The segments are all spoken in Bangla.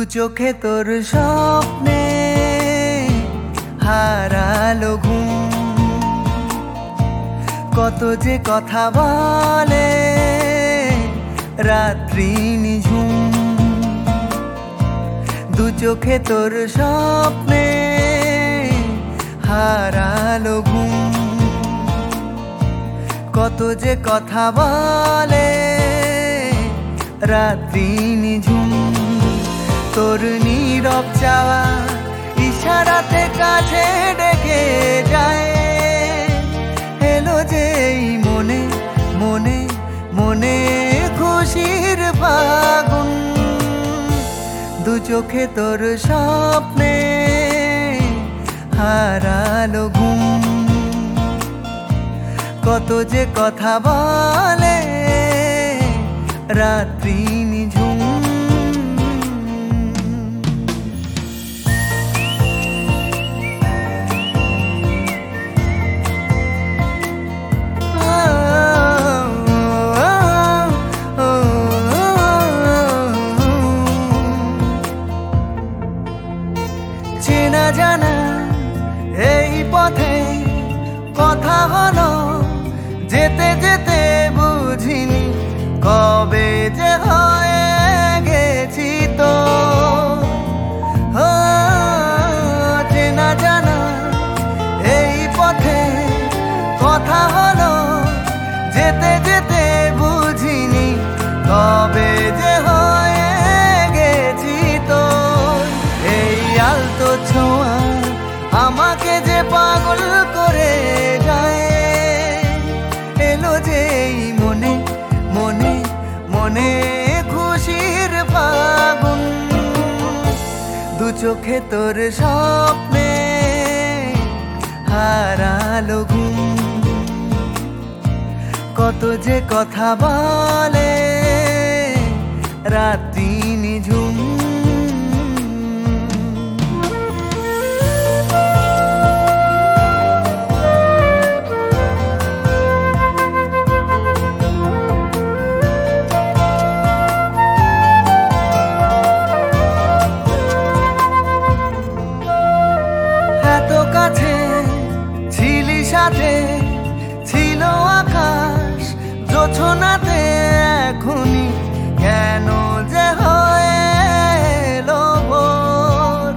চোখে তোর স্বপ্নে হারালো ঘুম, কত যে কথা বলে রাত্রি নিঝুম। দু চোখে তোর স্বপ্নে হারালো ঘুম, কত যে কথা বলে রাত্রি নিঝুম। তোর নীরব চাওয়া ইশারাতে কাছে ডেকে যায়, এলো যে মনে মনে মনে খুশির ফাগুন। দু চোখে তোর স্বপ্নে হারালো ঘুম, কত যে কথা বলে রাত্রি নিঝুম। চেনা জানা এই পথে কথা হলো, যেতে যেতে বুঝিনি কবে যে হয়ে গেছি তো। চেনা জানা এই পথে কথা হলো, যেতে যেতে বুঝিনি কবে যে হয়ে গেছি তো। এই আলতো ছোঁয়া আমাকে যে পাগল করে যায়, এলো যে মনে মনে মনে খুশির ফাগুন। দু চোখে তোর স্বপ্নে হারালো ঘুম, কত যে কথা বলে রাত্রি নিঝুম। কাছে ছিলি সাথে ছিল আকাশ জোছনাতে, এখনই কেন যে হয়ে এলো ভোর।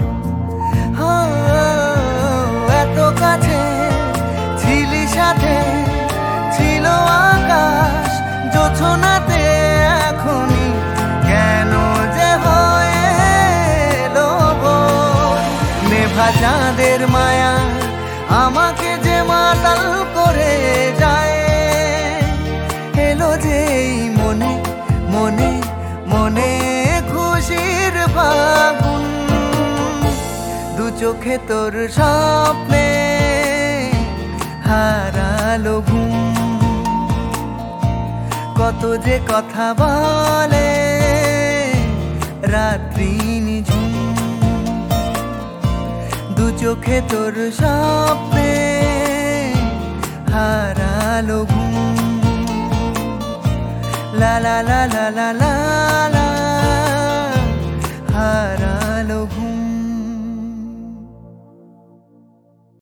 এত কাছে ছিলি সাথে ছিল আকাশ জোছনাতে, এখনই কেন যে হয়ে এলো ভোর। নেভা চাঁদের মায়া আমাকে যে মাতাল করে যায়, এলো যে মনে মনে মনে খুশির ফাগুন। দু চোখে তোর স্বপ্নে হারালো ঘুম, কত যে কথা বলে রাত্রি নিঝুম। দু চোখে তোর স্বপ্নে হারালো ঘুম, লা লা লা লা লা লা।